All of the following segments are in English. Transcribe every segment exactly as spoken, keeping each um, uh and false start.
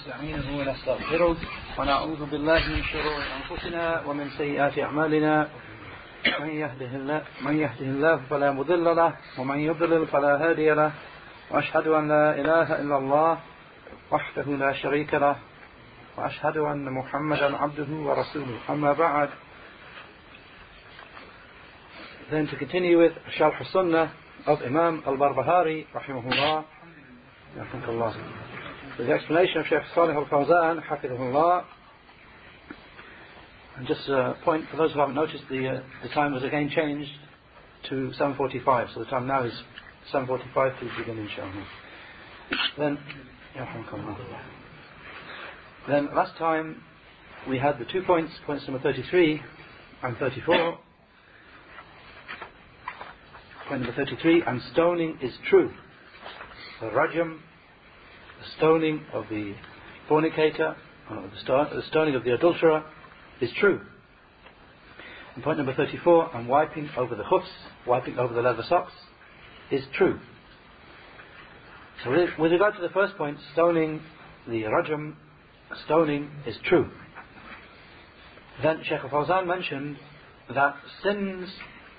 ونستعينه ونستغفره ونعوذ بالله من شرور أنفسنا ومن سيئات أعمالنا من يهده الله من يهده الله فلا مضل له ومن يضلل فلا هادي له وأشهد أن لا إله إلا الله وحده لا شريك له وأشهد أن محمدا عبده ورسوله. أما بعد. Then to continue with Sharh Sunnah of Imam Al-Barbahari rahimahullah, with the explanation of Shaykh Salih Al-Fawzan hafidhahullah. And just a point for those who haven't noticed, the uh, the time was again changed to seven forty-five, so the time now is seven forty-five to begin inshallah. Then Then last time we had the two points, points number thirty-three and thirty-four. Point number thirty-three, and stoning is true. The rajam, the stoning of the fornicator, or the, sto- the stoning of the adulterer, is true. And point number thirty-four, and wiping over the hoofs, wiping over the leather socks, is true. So with, with regard to the first point, stoning, the rajam, stoning is true. Then Shaykh Al-Fawzan mentioned that sins,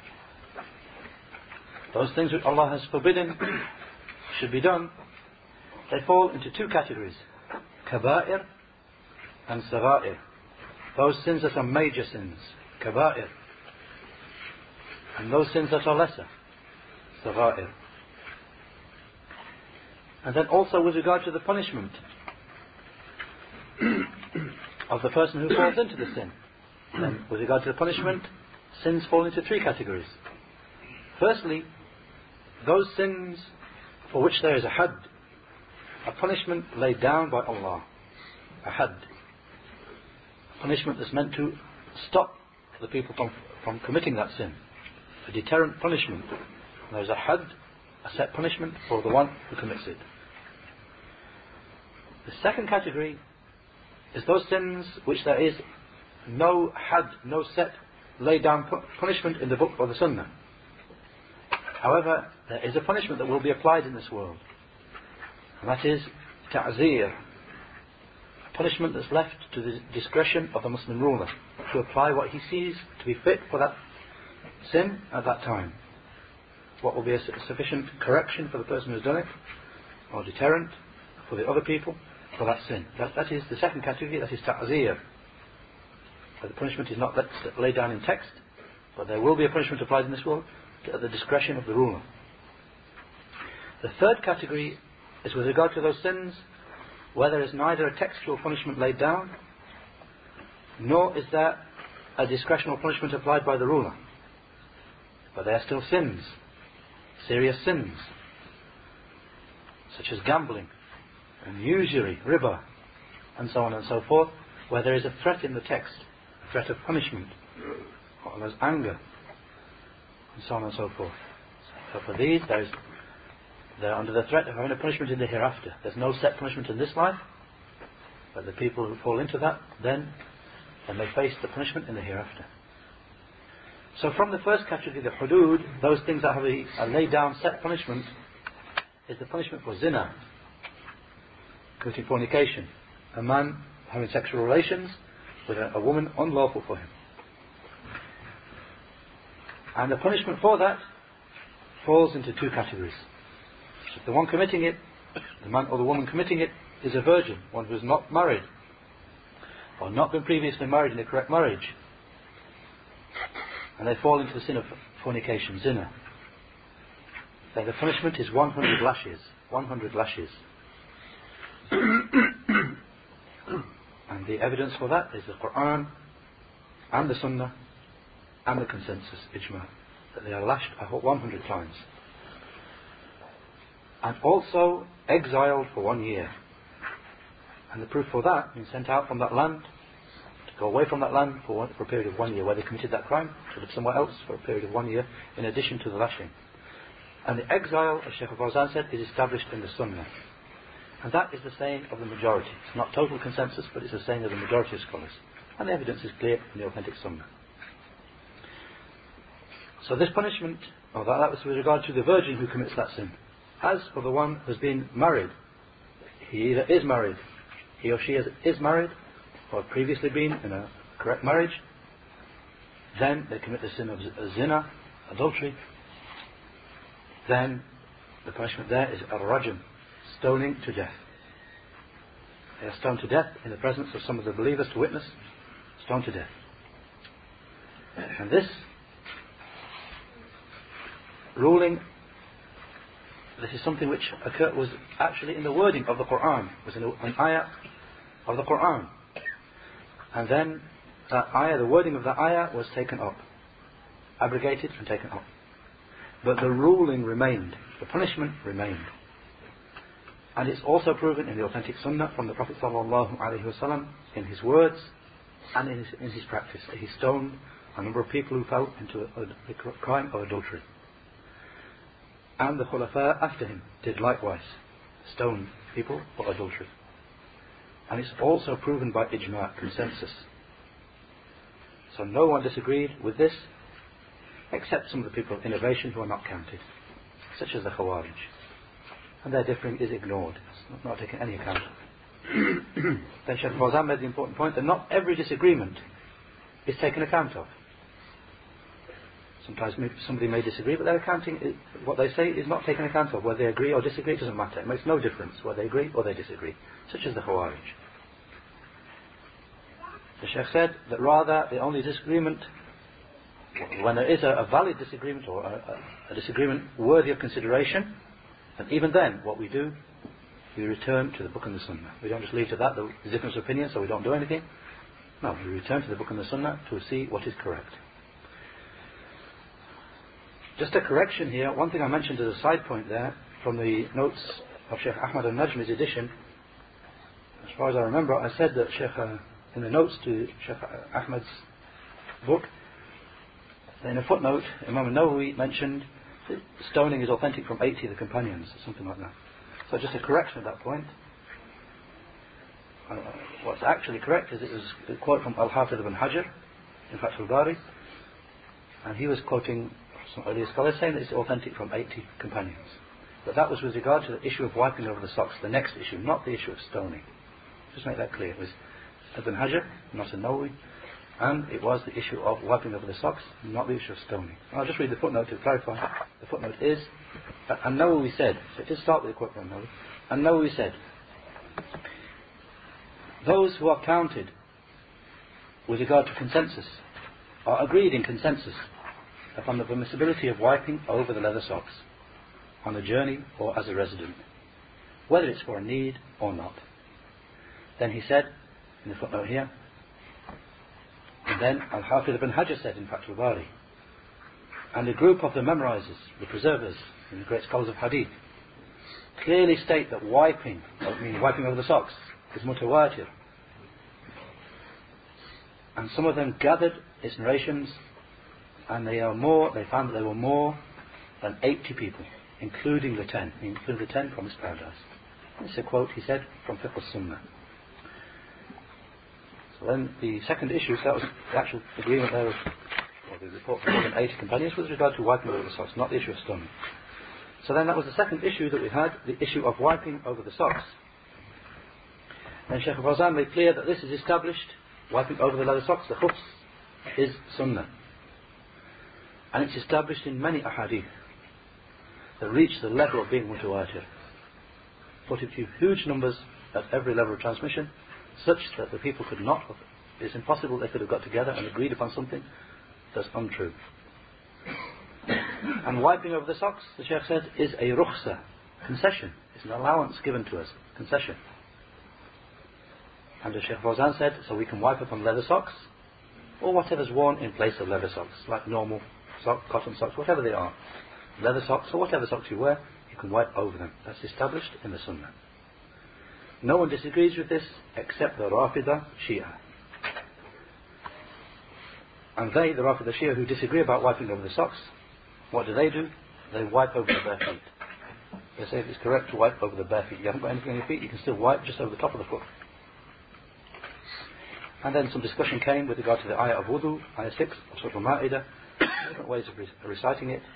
those things which Allah has forbidden should be done, they fall into two categories: kaba'ir and sagha'ir. Those sins that are major sins, kaba'ir, and those sins that are lesser, sagha'ir. And then also with regard to the punishment of the person who falls into the sin, then with regard to the punishment, sins fall into three categories. Firstly, those sins for which there is a had, a punishment laid down by Allah, a had, a punishment that's meant to stop the people from, from committing that sin, a deterrent punishment. There is a had, a set punishment for the one who commits it. The second category is those sins which there is no had, no set laid down pu- punishment in the book or the sunnah. However, there is a punishment that will be applied in this world, and that is ta'zir, a punishment that's left to the discretion of the Muslim ruler to apply what he sees to be fit for that sin at that time. What will be a sufficient correction for the person who's done it, or deterrent for the other people for that sin. That, that is the second category, that is ta'zir. The punishment is not laid down in text, but there will be a punishment applied in this world at the discretion of the ruler. The third category is with regard to those sins where there is neither a textual punishment laid down, nor is there a discretional punishment applied by the ruler, but they are still sins, serious sins, such as gambling and usury, riba, and so on and so forth, where there is a threat in the text, a threat of punishment, or there's anger, and so on and so forth. So for these, there is, they're under the threat of having a punishment in the hereafter. There's no set punishment in this life, but the people who fall into that, then, then they face the punishment in the hereafter. So from the first category, the hudud, those things that have a, a laid down set punishment, is the punishment for zina, committing fornication, a man having sexual relations with a, a woman unlawful for him. And the punishment for that falls into two categories. If the one committing it, the man or the woman committing it, is a virgin, one who is not married, or not been previously married in a correct marriage, and they fall into the sin of fornication, zina, then the punishment is one hundred lashes. one hundred lashes. And the evidence for that is the Quran and the Sunnah and the consensus, ijma, that they are lashed one hundred times. And also exiled for one year. And the proof for that, being sent out from that land, to go away from that land for, one, for a period of one year, where they committed that crime, to live somewhere else for a period of one year, in addition to the lashing. And the exile, as Shaykh Al-Fawzan said, is established in the Sunnah. And that is the saying of the majority. It's not total consensus, but it's the saying of the majority of scholars. And the evidence is clear in the authentic Sunnah. So this punishment, or that, that was with regard to the virgin who commits that sin. As for the one who's been married, he either is married he or she is, is married, or previously been in a correct marriage, then they commit the sin of zina, adultery, then the punishment there is al-rajm, stoning to death. They are stoned to death in the presence of some of the believers to witness, stoned to death. And this ruling, this is something which occurred, was actually in the wording of the Quran, was in an ayah of the Quran. And then that ayah, the wording of the ayah was taken up, abrogated and taken up. But the ruling remained, the punishment remained. And it's also proven in the authentic sunnah from the Prophet ﷺ in his words and in his, in his practice. He stoned a number of people who fell into a, a crime of adultery. And the Khulafa after him did likewise, stone people for adultery. And it's also proven by ijma', consensus. So no one disagreed with this, except some of the people of innovation who are not counted, such as the Khawarij. And their differing is ignored, it's not, not taken any account of. Then Shaykh Fawzan made the important point that not every disagreement is taken account of. Sometimes somebody may disagree, but their accounting, what they say is not taken account of. Whether they agree or disagree, it doesn't matter. It makes no difference whether they agree or they disagree, such as the Khawarij. The Shaykh said that rather the only disagreement, when there is a, a valid disagreement or a, a, a disagreement worthy of consideration, and even then what we do, we return to the Book and the Sunnah. We don't just leave to that the difference of opinion so we don't do anything. No, we return to the Book and the Sunnah to see what is correct. Just a correction here, one thing I mentioned as a side point there, from the notes of Shaykh Ahmad al-Najmi's edition, as far as I remember, I said that Shaykh, uh, in the notes to Shaykh Ahmad's book, in a footnote, Imam al-Nawawi mentioned that stoning is authentic from eighty of the companions, or something like that. So just a correction at that point. Uh, what's actually correct is it was a quote from Al-Hafidh ibn Hajar in Fath al-Bari, and he was quoting some earlier scholars saying that it's authentic from eighty companions. But that was with regard to the issue of wiping over the socks, the next issue, not the issue of stoning. Just make that clear. It was Ibn Hajar, not an-Nawawi, and it was the issue of wiping over the socks, not the issue of stoning. I'll just read the footnote to clarify. The footnote is, an-Nawawi said, so just start with the quote from Nawawi. An-Nawawi said, those who are counted with regard to consensus are agreed in consensus upon the permissibility of wiping over the leather socks on a journey or as a resident, whether it's for a need or not. Then he said, in the footnote here, and then Al-Hafidh ibn Hajar said in Fath al-Bari, and a group of the memorizers, the preservers, and the great scholars of hadith, clearly state that wiping, I mean wiping over the socks, is mutawatir. And some of them gathered its narrations, and they are more, they found that there were more than eighty people, including the ten, including the ten promised paradise. This is a quote he said from Fiqh al-Sunnah. So then the second issue, so that was the actual agreement there of, or the report from more than eighty companions with regard to wiping over the socks, not the issue of stoning. So then that was the second issue that we had, the issue of wiping over the socks. And Shaykh Fawzan made clear that this is established, wiping over the leather socks, the khufs, is sunnah. And it's established in many ahadith that reach the level of being mutawatir, put into huge numbers at every level of transmission, such that the people could not have, it's impossible they could have got together and agreed upon something that's untrue. And wiping over the socks, the Shaykh said, is a rukhsa, concession. It's an allowance given to us, concession. And the Shaykh Fawzan said, so we can wipe upon leather socks, or whatever's worn in place of leather socks, like normal sock, cotton socks, whatever they are. Leather socks, or whatever socks you wear, you can wipe over them. That's established in the Sunnah. No one disagrees with this except the Rafida Shia. And they, the Rafida Shia, who disagree about wiping over the socks, what do they do? They wipe over the bare feet. They say if it's correct to wipe over the bare feet. You haven't got anything on your feet, you can still wipe just over the top of the foot. And then some discussion came with regard to the ayah of wudu, ayah six of Surah Al-Ma'idah, different ways of re- reciting it.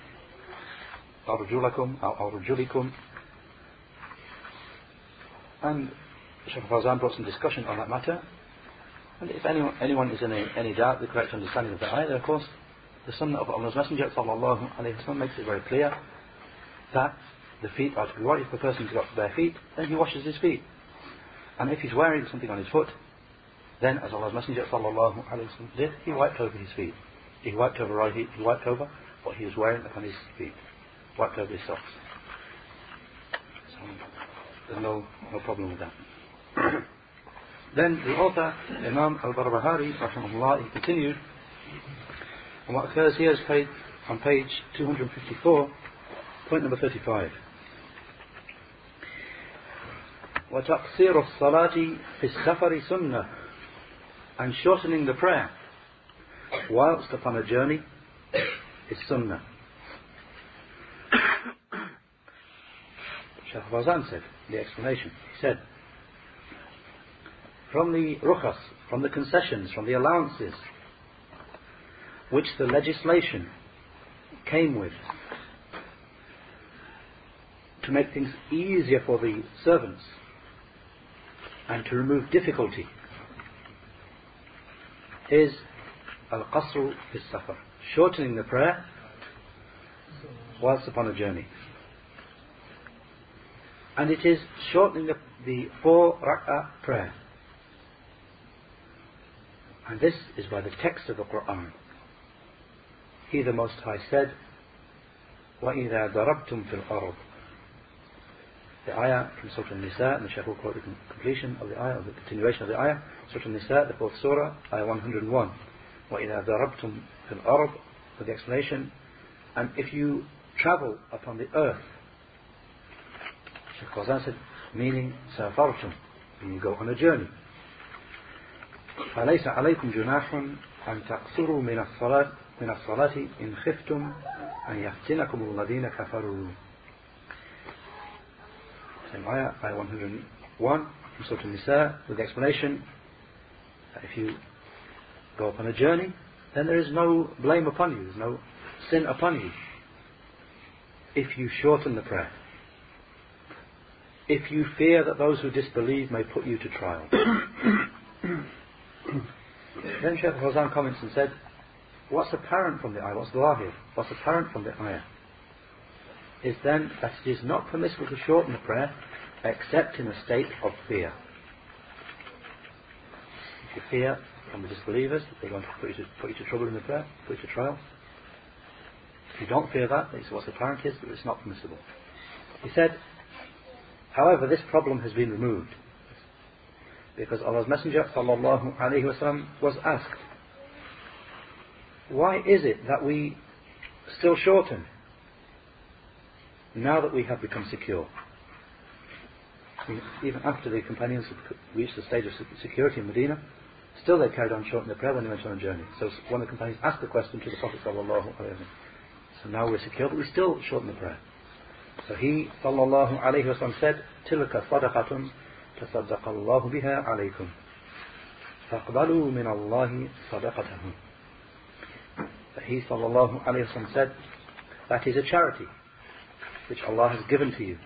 Al-Rujulakum, Al-Rujulikum. And Shaykh Fawzan brought some discussion on that matter, and if anyone, anyone is in a, any doubt the correct understanding of the ayah, of course the Sunnah of Allah's Messenger sallallahu alayhi wa sallam makes it very clear that the feet are to be washed. If a person's got bare feet, then he washes his feet, and if he's wearing something on his foot, then as Allah's Messenger sallallahu alayhi wa sallam did, he wiped over his feet. He wiped over right, he, he wiped over what he was wearing upon his feet, wiped over his socks. So there's no, no problem with that. Then the author, Imam al-Barbahari, rahimahullah, he continued, and what occurs here is paid on page two hundred fifty-four, point number thirty-five. وَتَقْصِيرُ الصَّلَاةِ فِي السَّفَرِ سُنَّةٌ, and shortening the prayer whilst upon a journey is sunnah. Shaykh Fawzan said, the explanation, he said, from the rukhas, from the concessions, from the allowances which the legislation came with to make things easier for the servants and to remove difficulty, is al-qasru fi safar, shortening the prayer whilst upon a journey. And it is shortening the, the four rak'ah prayer. And this is by the text of the Quran. He, the Most High, said, وَإِذَا ضَرَبْتُمْ فِي الْأَرْضِ. The ayah from Surah An-Nisa, and the Shaykh will quote the completion of the ayah, or the continuation of the ayah, Surah An-Nisa, the fourth surah, ayah one hundred one. وَإِذَا ضَرَبْتُمْ فِي الْأَرْضِ, for the explanation, and if you travel upon the earth. Shaykh Fawzan said, meaning سَافَرْتُمْ, when you go on a journey. فَلَيْسَ عَلَيْكُمْ جُنَاحٌ أَن تَقْصُرُوا مِنَ الصَّلَاةِ من الصلاة إن خفتم أن يفتنكم الذين كفروا. Same ayah, ayah one hundred one from Surah An-Nisa, with the explanation that if you go upon a journey, then there is no blame upon you, there is no sin upon you if you shorten the prayer, if you fear that those who disbelieve may put you to trial. Then Shaykh Fawzan comments and said, what's apparent from the ayah, what's zahir, what's apparent from the ayah, is then that it is not permissible to shorten the prayer except in a state of fear. If you fear from the disbelievers that they're going to put you to, put you to trouble in the prayer, put you to trial. If you don't fear that, then what's apparent is that it's not permissible. He said, however, this problem has been removed because Allah's Messenger sallallahu alaihi wasallam was asked, why is it that we still shorten now that we have become secure? Even after the companions had reached the stage of security in Medina, still they carried on shortening the prayer when they went on a journey. So one of the companions asked the question to the Prophet sallallahu alaihi wasallam. So now we're secure, but we still shorten the prayer. So he sallallahu alaihi wasallam said, "Tilka sadaqatun tasaddaqa Allahu biha alaykum. Faqbalu min Allahi sadaqatahu." That he sallallahu alayhi wa sallam said, that is a charity which Allah has given to you,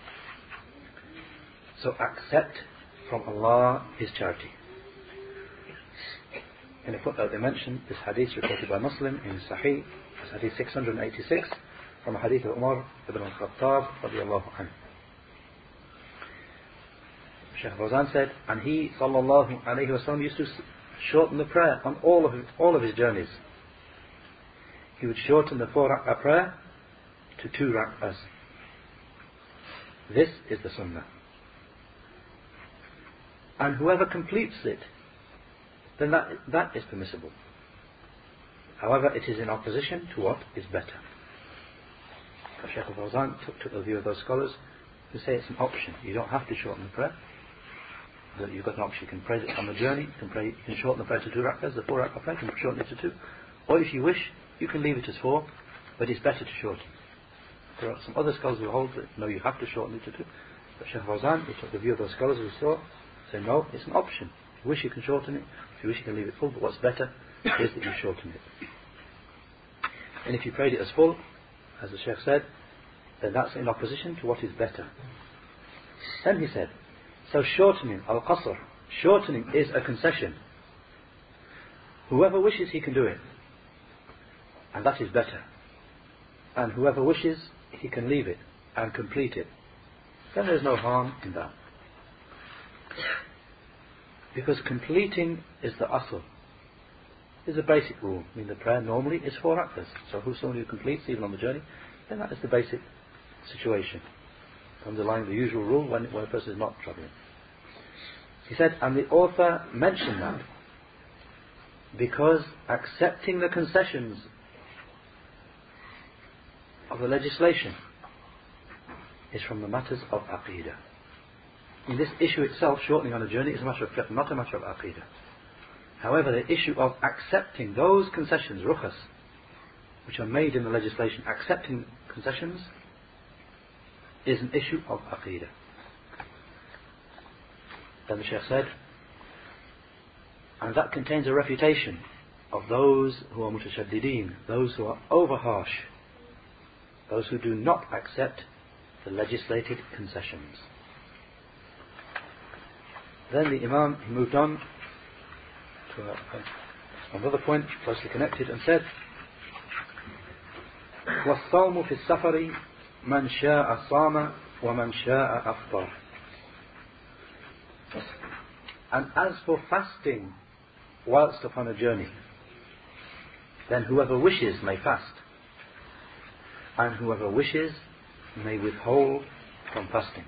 so accept from Allah His charity. In a footnote they mention this hadith reported by Muslim in Sahih, hadith six hundred eighty-six, from a hadith of Umar ibn al-Khattab radiyallahu anhu. Shaykh Fawzan said, and he sallallahu alayhi wa sallam used to shorten the prayer on all of his, all of his journeys. He would shorten the four rak'ah prayer to two rak'ahs. This is the sunnah. And whoever completes it, then that, that is permissible. However, it is in opposition to what is better. Shaykh al-Fawzan took, took the view of those scholars who say it's an option. You don't have to shorten the prayer. That you've got an option. You can pray it on the journey, you can, pray, you can shorten the prayer to two rak'ahs, the four rak'ah prayer, you can shorten it to two. Or if you wish, you can leave it as four, but it's better to shorten. There are some other scholars who hold that no, you have to shorten it to two. But Shaykh Fawzan, he took the view of those scholars who saw, say no, it's an option. If you wish, you can shorten it. If you wish, you can leave it full. But what's better is that you shorten it. And if you prayed it as full, as the Shaykh said, then that's in opposition to what is better. Then he said, So shortening, al-qasr, shortening is a concession. Whoever wishes, he can do it. And that is better. And whoever wishes, he can leave it and complete it. Then there's no harm in that. Because completing is the asl, is a basic rule. I mean, the prayer normally is four rak'ahs. So who's someone who completes even on the journey, then that is the basic situation, underlying the usual rule when, when a person is not travelling. He said, and the author mentioned that because accepting the concessions of the legislation is from the matters of aqidah. In this issue itself, shortening on a journey, is a matter of fiqh, not a matter of aqidah. However, the issue of accepting those concessions, rukhas, which are made in the legislation, accepting concessions, is an issue of aqidah. Then the Shaykh said, and that contains a refutation of those who are mutashaddideen, those who are over harsh, those who do not accept the legislated concessions. Then the Imam, he moved on to a, a, another point closely connected and said, وَالصَّوْمُ فِي السَّفَرِ مَنْ شَاءَ صَامَ وَمَنْ شَاءَ أَفْطَرَ. And as for fasting whilst upon a journey, then whoever wishes may fast, and whoever wishes may withhold from fasting.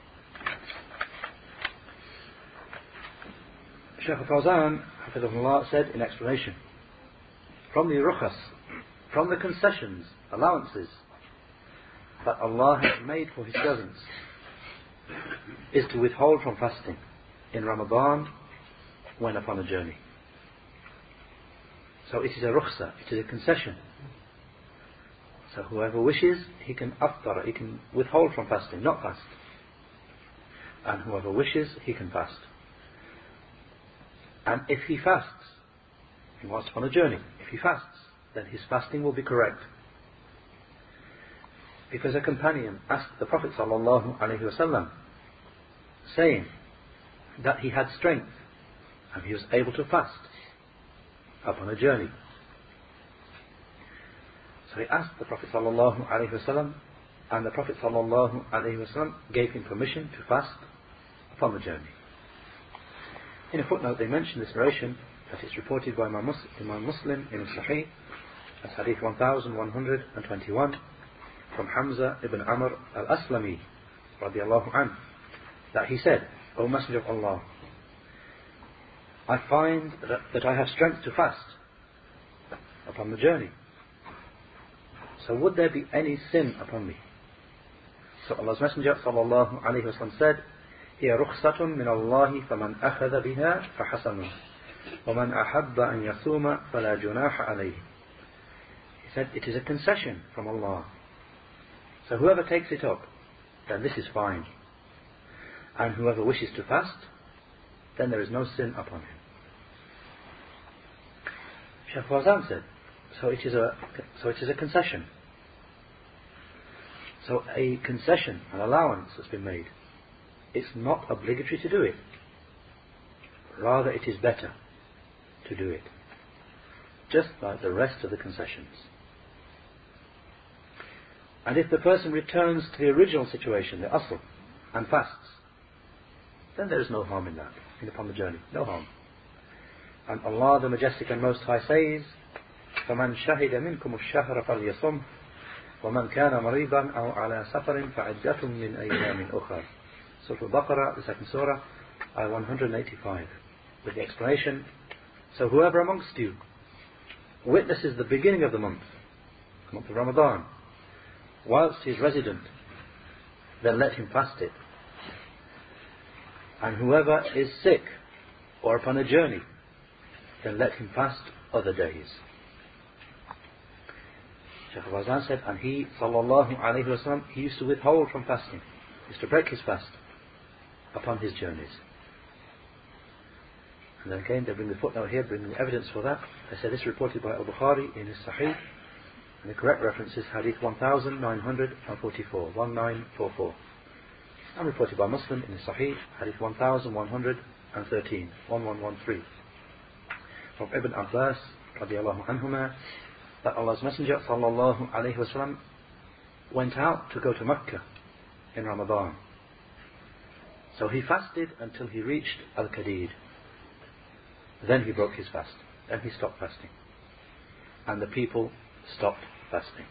Shaykh al-Fawzan, Hafidhahullah, said in explanation, from the rukhas, from the concessions, allowances that Allah has made for His servants, is to withhold from fasting in Ramadan when upon a journey. So it is a rukhsa, it is a concession. So whoever wishes, he can aftara, he can withhold from fasting, not fast. And whoever wishes, he can fast. And if he fasts, he wants on a journey, if he fasts, then his fasting will be correct. Because a companion asked the Prophet sallallahu alaihi wasallam, saying that he had strength and he was able to fast upon a journey. So he asked the Prophet sallallahu alaihi wasallam, and the Prophet sallallahu alaihi wasallam gave him permission to fast upon the journey. In a footnote, they mention this narration that is reported by Imam Muslim in Sahih as Hadith one thousand one hundred twenty-one from Hamza ibn Amr al-Aslami radiyallahu anhu, that he said, O Messenger of Allah, I find that, that I have strength to fast upon the journey. So would there be any sin upon me? So Allah's Messenger sallallahu alayhi wa sallam said, هي رخصة من الله فمن أخذ بها فحسن ومن أحب أن يصوم فلا جناح عليه. He said, it is a concession from Allah. So whoever takes it up, then this is fine. And whoever wishes to fast, then there is no sin upon him. Shaykh Fawzan said, so it is a so it is a concession. So a concession, an allowance has been made. It's not obligatory to do it. Rather, it is better to do it. Just like the rest of the concessions. And if the person returns to the original situation, the asl, and fasts, then there is no harm in that, in upon the journey. No harm. And Allah the Majestic and Most High says, فَمَنْ شَهِدَ مِنْكُمُ الشَّهْرَ فَلْيَصُمْهُ وَمَنْ كَانَ مَرِيضًا أَوْ عَلَى سَفَرٍ فَعِدَّةٌ مِنْ أَيَّامٍ أُخَرَ. Surah Al-Baqarah, the second surah, ayah one hundred eighty-five, with the explanation, so whoever amongst you witnesses the beginning of the month, the month of Ramadan, whilst he is resident, then let him fast it. And whoever is sick or upon a journey, then let him fast other days. Shaykh Fawzan said, and he, sallallahu alayhi wa sallam, he used to withhold from fasting. He used to break his fast upon his journeys. And then again, they bring the footnote here, bringing the evidence for that. They say this is reported by Al-Bukhari in his Sahih, and the correct reference is Hadith one thousand nine hundred forty-four, one nine four four. and reported by Muslim in the Sahih, Hadith one thousand one hundred thirteen, eleven thirteen, from Ibn Abbas radiallahu anhuma, that Allah's Messenger sallallahu alayhi wa sallam went out to go to Mecca in Ramadan. So he fasted until he reached Al-Qadid. Then he broke his fast. Then he stopped fasting. And the people stopped fasting.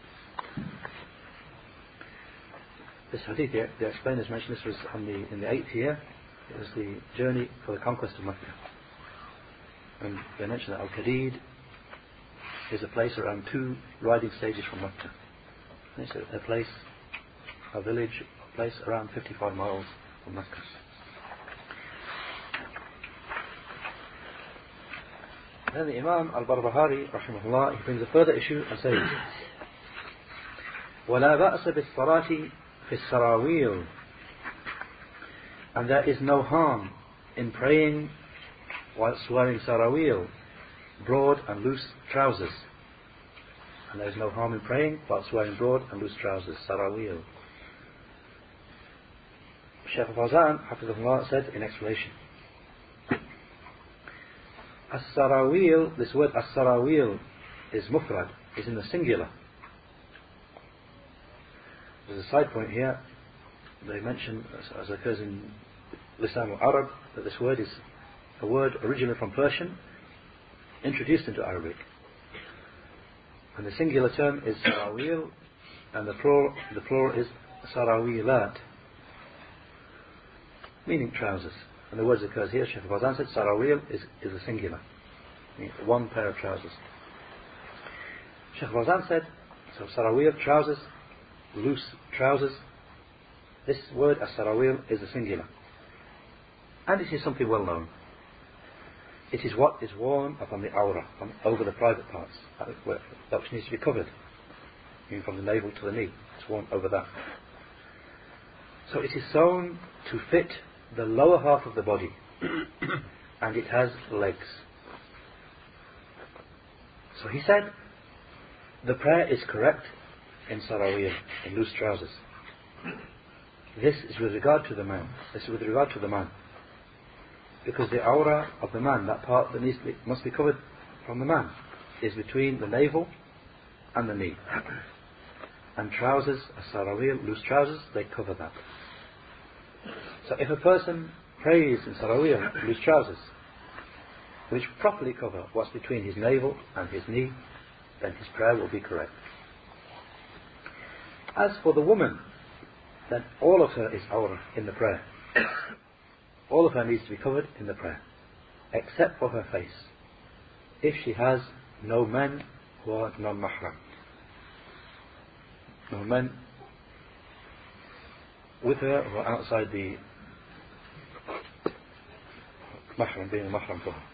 This hadith, the, the explainers mentioned this was on the, in the eighth year. It was the journey for the conquest of Mecca. And they mentioned that Al-Qadid is a place around two riding stages from Mecca. It's a, a place, a village, a place around fifty-five miles from Mecca. Then the Imam Al-Barbahari rahimahullah, he brings a further issue and says, وَلَا بَأْسَ بِالصَّلَاةِ فِي السَّرَاوِيلِ, and there is no harm in praying whilst wearing sarawil, broad and loose trousers. And there is no harm in praying whilst wearing broad and loose trousers, sarawil. Shaykh Fawzan hafizahullah said in explanation, As-sarawil, this word as-sarawil is mufrad, is in the singular. There's a side point here. They mention, as, as occurs in Lisan al-Arab, that this word is a word originally from Persian, introduced into Arabic. And the singular term is sarawil, and the plural, the plural is sarawilat, meaning trousers. And the word that occurs here, Shaykh Fawzan said, sarawil is, is a singular, meaning one pair of trousers. Shaykh Fawzan said, so sarawil, trousers, loose trousers. This word as-sarawil is a singular, and it is something well known. It is what is worn upon the awrah, on, over the private parts, that, that which needs to be covered, meaning from the navel to the knee. It's worn over that. So it is sewn to fit the lower half of the body, and it has legs. So he said, the prayer is correct in sarawil, in loose trousers. This is with regard to the man. This is with regard to the man. Because the aura of the man, that part that needs to be, must be covered from the man, is between the navel and the knee. And trousers, as-sarawil, loose trousers, they cover that. So if a person prays in sarawil, loose trousers, which properly cover what's between his navel and his knee, then his prayer will be correct. As for the woman, then all of her is aura in the prayer. All of her needs to be covered in the prayer, except for her face, if she has no men who are non-mahram. No men with her who are outside the mahram, being a mahram for her.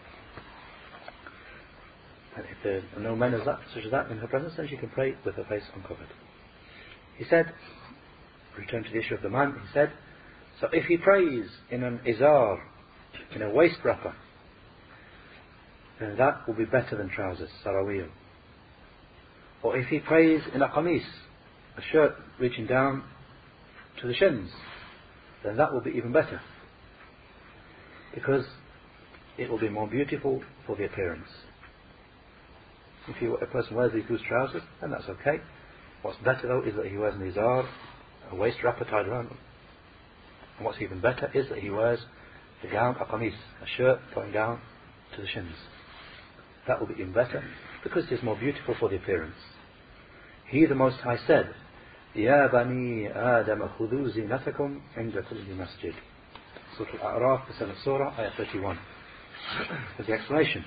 And if there are no men as that, such as that in her presence, then she can pray with her face uncovered. He said, return to the issue of the man, he said, so if he prays in an izar, in a waist wrapper, then that will be better than trousers, sarawil. Or if he prays in a qamis, a shirt reaching down to the shins, then that will be even better. Because it will be more beautiful for the appearance. If he, a person wears these loose trousers, then that's okay. What's better though is that he wears an izar, a waist wrapper tied around him. And what's even better is that he wears the gown, a qamis, a shirt going down to the shins. That will be even better because it is more beautiful for the appearance. He, the Most High, said, Ya bani Adam khudhu zinatakum inda kulli masjid. Surah Al-A'raf, the seventh surah, ayah thirty-one. With the explanation.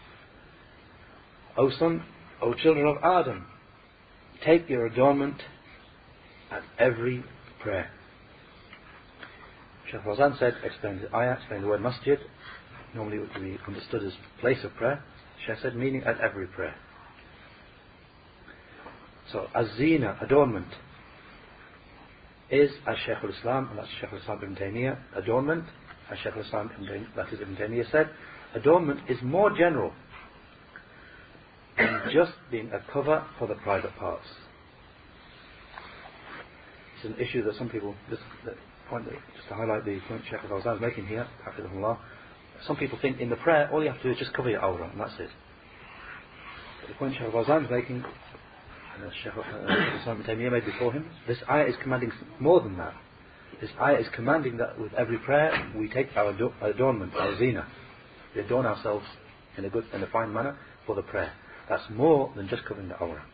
O son, O children of Adam, take your adornment at every prayer. Shaykh Fawzan said, explained the ayah, explained the word masjid, normally it would be understood as place of prayer. Shaykh said, meaning at every prayer. So, az-zina, adornment, is, as Shaykh al-Islam, and that's Shaykh al-Islam ibn Taymiyyah, adornment, as Shaykh al-Islam, that is Ibn Taymiyyah said, adornment is more general than just being a cover for the private parts. It's an issue that some people just, that point that, just to highlight the point Shaykh al-Fawzan is making here, hafidhahullah, some people think in the prayer all you have to do is just cover your awrah and that's it. But the point Shaykh al-Fawzan is making, and as Shaykh Islam ibn Taymiyyah made before him, this ayah is commanding more than that. This ayah is commanding that with every prayer we take our adornment, our zina. We adorn ourselves in a good and a fine manner for the prayer. That's more than just covering the awrah.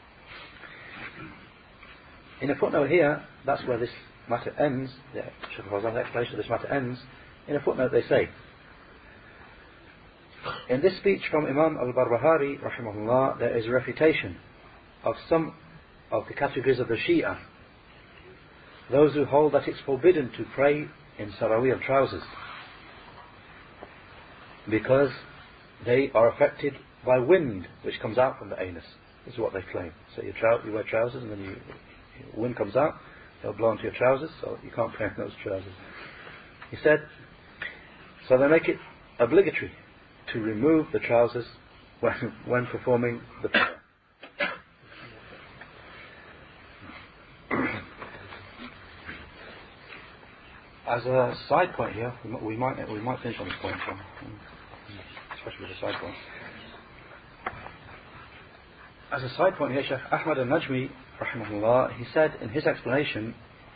In a footnote here, that's where this matter ends. The Shaykh al-Fawzan's explanation of this matter ends. In a footnote they say, in this speech from Imam al-Barbahari rahimahullah, there is a refutation of some of the categories of the Shia, those who hold that it's forbidden to pray in sarawiyah trousers because they are affected by wind which comes out from the anus. This is what they claim. So you, trou- you wear trousers and then you, wind comes out, they'll blow into your trousers, so you can't pray in those trousers. He said, so they make it obligatory to remove the trousers when, when performing the prayer. As a side point here, we might we might finish on this point, especially with a side point. As a side point here, Shaykh Ahmad al-Najmi, rahimahullah, he said in his explanation,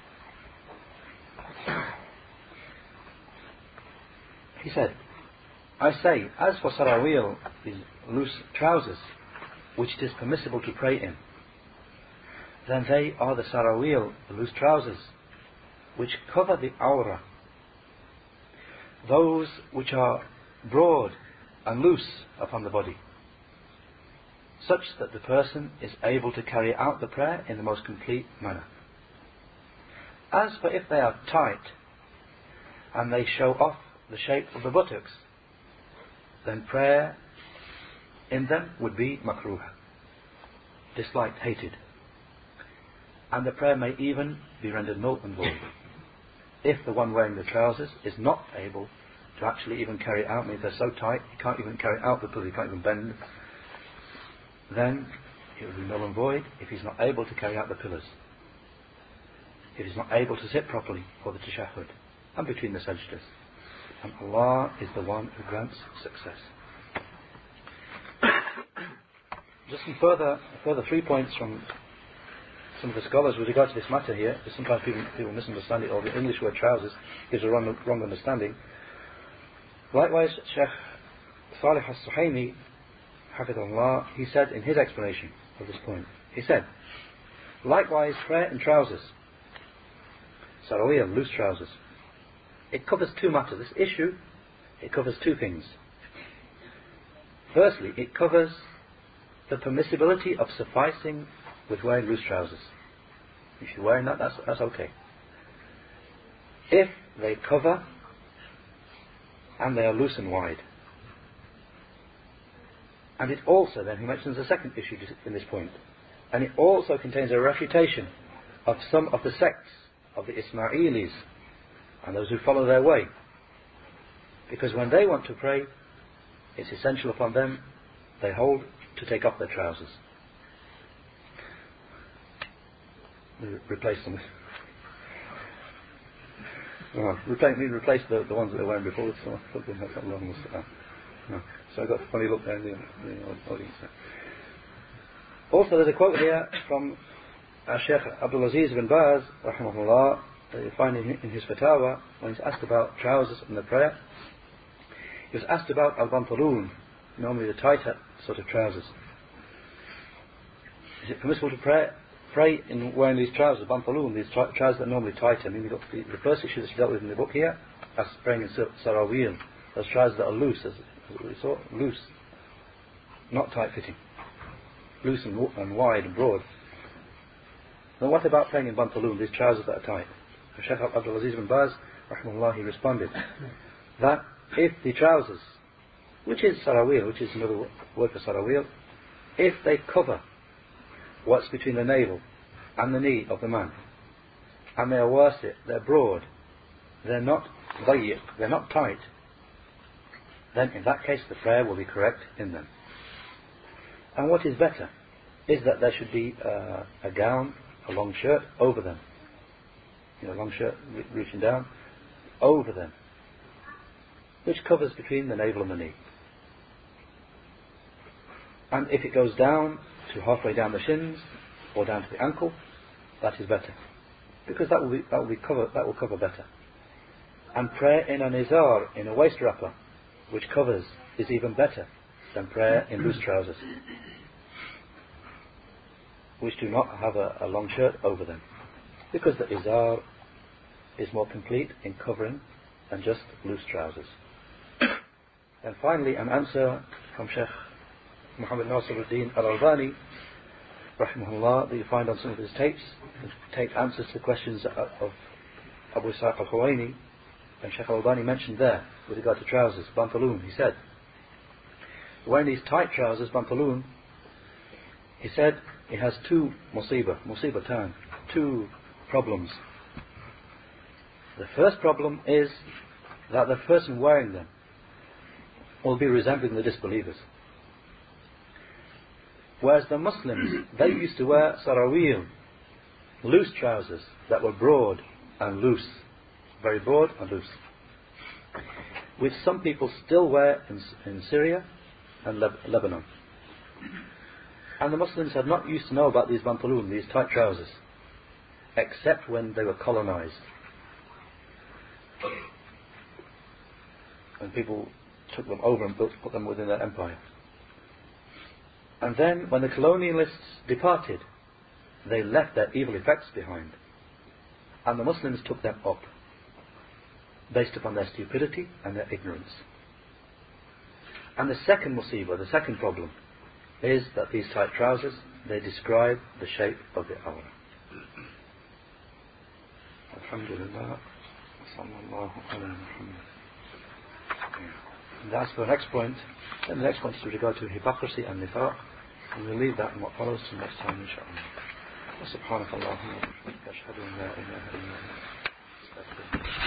he said, I say, as for sarawil, these loose trousers, which it is permissible to pray in, then they are the sarawil, the loose trousers, which cover the awrah, those which are broad and loose upon the body, such that the person is able to carry out the prayer in the most complete manner. As for if they are tight and they show off the shape of the buttocks, then prayer in them would be makruh, disliked, hated, and the prayer may even be rendered null and void if the one wearing the trousers is not able to actually even carry out, means they're so tight he can't even carry out the pull, he can't even bend, then it will be null and void if he's not able to carry out the pillars, if he's not able to sit properly for the tashahhud and between the sajdas. And Allah is the one who grants success. Just some further, further three points from some of the scholars with regard to this matter here, because sometimes people, people misunderstand it, or the English word trousers gives a wrong, wrong understanding. Likewise, Shaykh Salih al-Suhaimi, hafidhahullah, he said in his explanation of this point, he said, likewise, prayer in trousers, sarawiyah, loose trousers, it covers two matters. This issue, it covers two things. Firstly, it covers the permissibility of sufficing with wearing loose trousers. If you're wearing that, that's, that's okay. If they cover and they are loose and wide. And it also, then he mentions a second issue in this point, and it also contains a refutation of some of the sects of the Ismailis and those who follow their way. Because when they want to pray, it's essential upon them, they hold, to take off their trousers. Replace them. Well, replace, we replace the, the ones that they were wearing before with some, something that's not long. No. So I got a funny look there in the, the audience. Also, there's a quote here from uh, Shaykh Abdul Aziz bin Baz, rahimahullah, that you find in, in his fatwa, when he's asked about trousers in the prayer. He was asked about al-bantaloon, normally the tighter sort of trousers. Is it permissible to pray, pray in wearing these trousers, bantaloon, these tri- trousers that are normally tighter? I mean, the, the first issue that's dealt with in the book here, that's praying in sarawiyah, those trousers that are loose, as we saw, loose, not tight-fitting, loose and, and wide and broad. Then what about praying in bantaloon, these trousers that are tight? Shaykh Abdul Aziz bin Baz, rahimahullah, he responded that if the trousers, which is sarawiyah, which is another word for sarawiyah, if they cover what's between the navel and the knee of the man, and they are wasi', they're broad, they're not dayiq, they're not tight, then in that case the prayer will be correct in them. And what is better is that there should be uh, a gown, a long shirt over them. you know, long shirt re- reaching down over them, which covers between the navel and the knee. And if it goes down to halfway down the shins or down to the ankle, that is better, because that will be, that will be cover that will cover better. And prayer in an izar, in a waist wrapper, which covers, is even better than prayer in loose trousers, which do not have a, a long shirt over them, because the izar is more complete in covering than just loose trousers. And finally, an answer from Sheikh Muhammad Nasiruddin Al-Albani, rahimahullah, that you find on some of his tapes. His tape answers to questions of, of Abu Ishaq Al-Khuwaini, and Sheikh Al-Albani mentioned there, with regard to trousers, pantaloon, he said, wearing these tight trousers, pantaloon, he said, it has two musibah, musibatan, two problems. The first problem is that the person wearing them will be resembling the disbelievers. Whereas the Muslims, they used to wear sarawil, loose trousers that were broad and loose, very broad and loose, which some people still wear in, in Syria and Leb- Lebanon. And the Muslims had not used to know about these pantaloon, these tight trousers, except when they were colonized. And people took them over and built, put them within their empire. And then, when the colonialists departed, they left their evil effects behind. And the Muslims took them up, based upon their stupidity and their ignorance. And the second musibah, the second problem, is that these tight trousers, they describe the shape of the awrah. Alhamdulillah. Sallallahu alayhi wa And as for the next point, then the next point is with regard to hypocrisy and nifaq, and we'll leave that and what follows till next time, inshaAllah. Subhanakallahumma wa bihamdika ashhadu an la ilaha illa anta astaghfiruka.